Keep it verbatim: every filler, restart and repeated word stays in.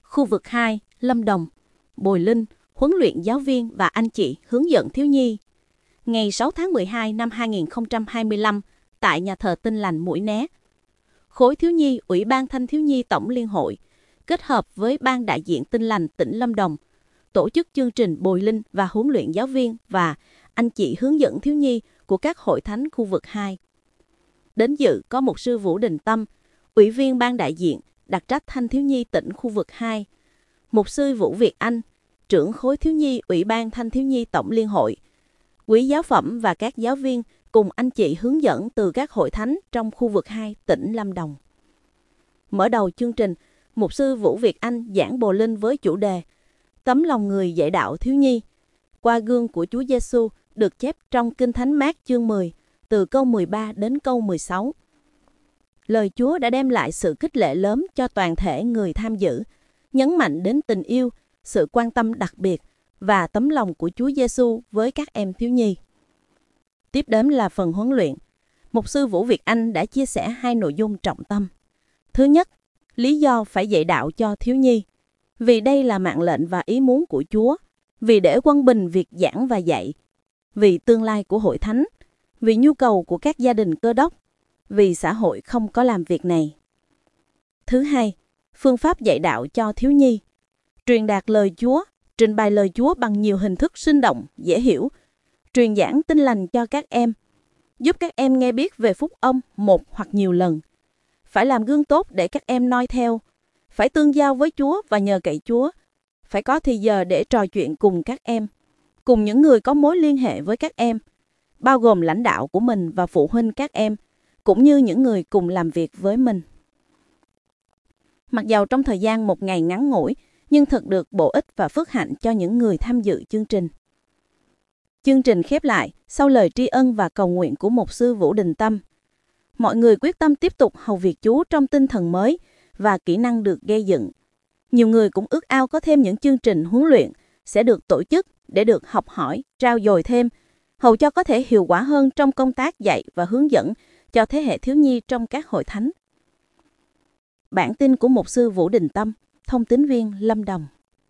Khu vực hai, Lâm Đồng, Bồi Linh, huấn luyện giáo viên và anh chị hướng dẫn thiếu nhi. Ngày sáu tháng mười hai năm hai nghìn không trăm hai mươi lăm, tại nhà thờ Tin Lành Mũi Né, Khối Thiếu nhi Ủy ban Thanh thiếu nhi Tổng Liên hội kết hợp với Ban đại diện Tin Lành tỉnh Lâm Đồng tổ chức chương trình Bồi Linh và huấn luyện giáo viên và anh chị hướng dẫn thiếu nhi của các hội thánh khu vực hai. Đến dự có mục sư Vũ Đình Tâm, Ủy viên Ban đại diện đặc trách Thanh thiếu nhi tỉnh khu vực hai, mục sư Vũ Việt Anh, trưởng khối thiếu nhi Ủy ban Thanh thiếu nhi Tổng Liên hội, quý giáo phẩm và các giáo viên cùng anh chị hướng dẫn từ các hội thánh trong khu vực hai tỉnh Lâm Đồng. Mở đầu chương trình, mục sư Vũ Việt Anh giảng Bồi Linh với chủ đề Tấm lòng người dạy đạo thiếu nhi, qua gương của Chúa Giêsu được chép trong Kinh Thánh Mác chương mười, từ câu mười ba đến câu mười sáu. Lời Chúa đã đem lại sự khích lệ lớn cho toàn thể người tham dự, nhấn mạnh đến tình yêu, sự quan tâm đặc biệt và tấm lòng của Chúa Giêsu với các em thiếu nhi. Tiếp đến là phần huấn luyện. Mục sư Vũ Việt Anh đã chia sẻ hai nội dung trọng tâm. Thứ nhất, lý do phải dạy đạo cho thiếu nhi. Vì đây là mạng lệnh và ý muốn của Chúa, vì để quân bình việc giảng và dạy, vì tương lai của hội thánh, vì nhu cầu của các gia đình Cơ Đốc, vì xã hội không có làm việc này. Thứ hai, phương pháp dạy đạo cho thiếu nhi. Truyền đạt lời Chúa, trình bày lời Chúa bằng nhiều hình thức sinh động, dễ hiểu, truyền giảng tin lành cho các em, giúp các em nghe biết về phúc âm một hoặc nhiều lần. Phải làm gương tốt để các em noi theo, phải tương giao với Chúa và nhờ cậy Chúa, phải có thì giờ để trò chuyện cùng các em, cùng những người có mối liên hệ với các em, bao gồm lãnh đạo của mình và phụ huynh các em, cũng như những người cùng làm việc với mình. Mặc dầu trong thời gian một ngày ngắn ngủi, nhưng thật được bổ ích và phước hạnh cho những người tham dự chương trình. Chương trình khép lại sau lời tri ân và cầu nguyện của mục sư Vũ Đình Tâm. Mọi người quyết tâm tiếp tục hầu việc Chúa trong tinh thần mới và kỹ năng được gây dựng. Nhiều người cũng ước ao có thêm những chương trình huấn luyện sẽ được tổ chức để được học hỏi, trao dồi thêm, hầu cho có thể hiệu quả hơn trong công tác dạy và hướng dẫn cho thế hệ thiếu nhi trong các hội thánh. Bản tin của mục sư Vũ Đình Tâm, thông tín viên Lâm Đồng.